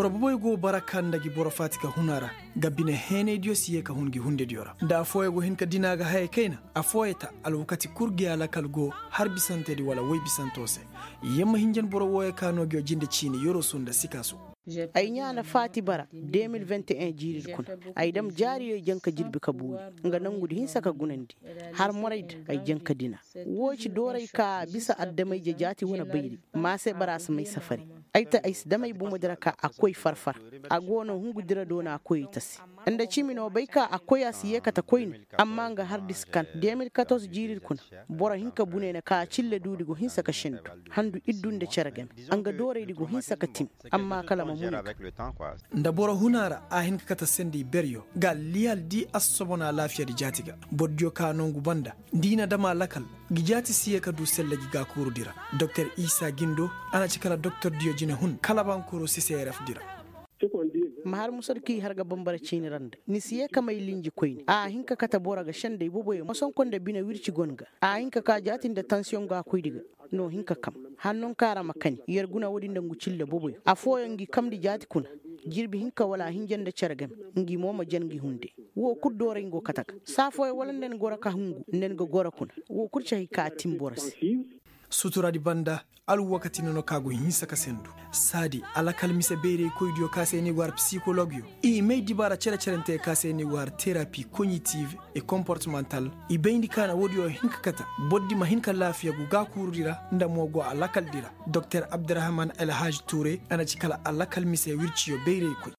boro boy go barakan dagi boro fatika hunara gabbine hene dio siye ka hungi hunde diora da foye go hin ka dinaga hay kaina afoyeta alwakati kurgi ala kalgo har bisante di wala way bisantose yemma hinjen boro woye kano gyo jinde chini yoro sunda sikasu ay ñana fati bara 2021 jirir kun ay dam jari janka jirbi kabu nga nangudi hin saka gunandi har morayd ay janka dina woci doray ka bisa addamay je jati wona bayri ma se baras may safari ay ta ay damay bu madraka akoy farfar agono hungu dira dona akoy tasi anda chimino bayka akoy asiye kata koyni amma nga har diskan 2014 jirir kun bora hinka bunene ka cille dudi go hin saka shendu handu iddunde ceragam anga doray digo hin saka tim amma kala avec le temps quoi. Ndaboro hunara ahin kata sendi beryo gal lial di asobona lafiya di jatiga boddio kanongu banda dina dama lakal gijati siye ka du sella giga kuru dira Dr. Isa Gindo ana cikala Dr. Diogene hun kalaban kuru CCRF dira mahar musarki har ga bambara cini randa ni siye kamay linji koyni a hinka kata bora ga shande boboye mason konde bina wirci gonga a hinka ka jatin da tension ga koydiga no hinka kam hannon kara makani yerguna wodi ndangu cille boboye a foyangi kamdi jati kuna jirbi hinka wala hinjande cergam ngi moma jangi hunde wo kuddore ngo kataka safoy wala nden gora ka hungu nden go gora kuna wo kurcha hika timborasi sutura di banda alu wakati nono kago hinsa kasendu sadi ala kalmise bere koydio kaseni war psychologue i me dibara cerente kaseni war thérapie cognitive et comportementale i bendi kana wodio hinkata boddi ma hinka lafiya gu gakurudira ndamogo ala kaldira Dr. Abdurrahman El Haj Touré ana cikala ala kalmise wirciyo bere koy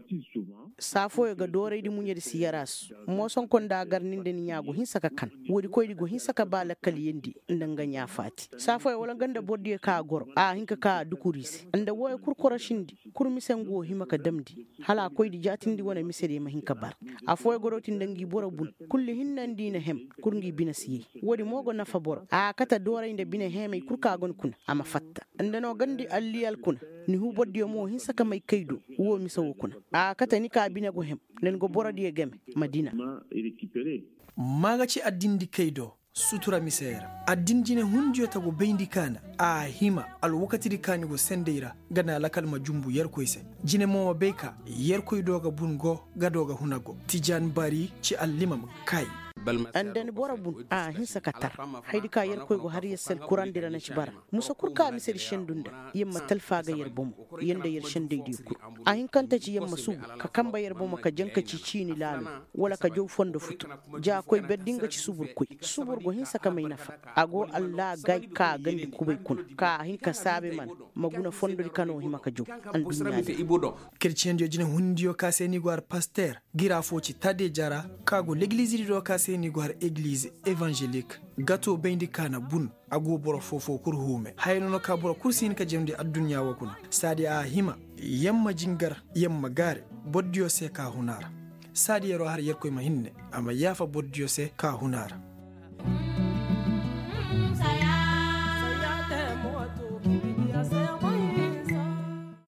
safo ga dore di munyedi siyaras mo son konda garninde ni nyago hinsaka kan wodi koydi go hinsaka bala kaliyendi ndanga nya fati safo wala ganda boddi ka gor a hinka ka dukurisi anda woy kurkora shindi kurmisengo himaka damdi hala koydi jatindi wona misede ma hinka bar a foy goroti ndangi bora bun kulli hinnandi na hem kurgi binasiyi wodi mogo nafa bor a kata dore inde bina hemay kurka gon kun ama fatta anda no gandi alliyal kun ni hu boddi mo hinsaka may kaydo wo misawo kun a kata ni ka bina go hem nen go bora die gem madina magaci addindi kaydo sutura misera addinjine hundiyo tago beindi kana a hima al wakati di kani go sendeira gana lakal majumbu yerkoise jine mo beka yerkoy doga bungo gadoga hunago tijan bari ci allimam kai andani bora bun a hinsa katar haydi ka yer koy go har yesel kurandira na ci bara muso kurka mi sel shendunda yemma talfa ga yer bom yende yer shende di ku a hin kanta ci yemma su ka kamba yer bom ka janka ci cini lalu wala ka jow fondo futu ja koy beddinga ci subur go hinsa ka mai nafa ago alla gay ka gandi kubay kun ka hin ka sabe man maguna fondo di kano hima ka jow andunya chrétien dio jine hundiyo ka seni gwar pasteur gira foci tade jara kago l'église do ka ni gwar église évangélique gato bendi kana bun ago boro fofo kur hume hayno no ka boro kursin ka jemde addunya wakuna sadi a hima yamma jingar yamma gare boddio se ka hunara sadi yero har yerkoy ma hinne ama yafa boddio se ka hunara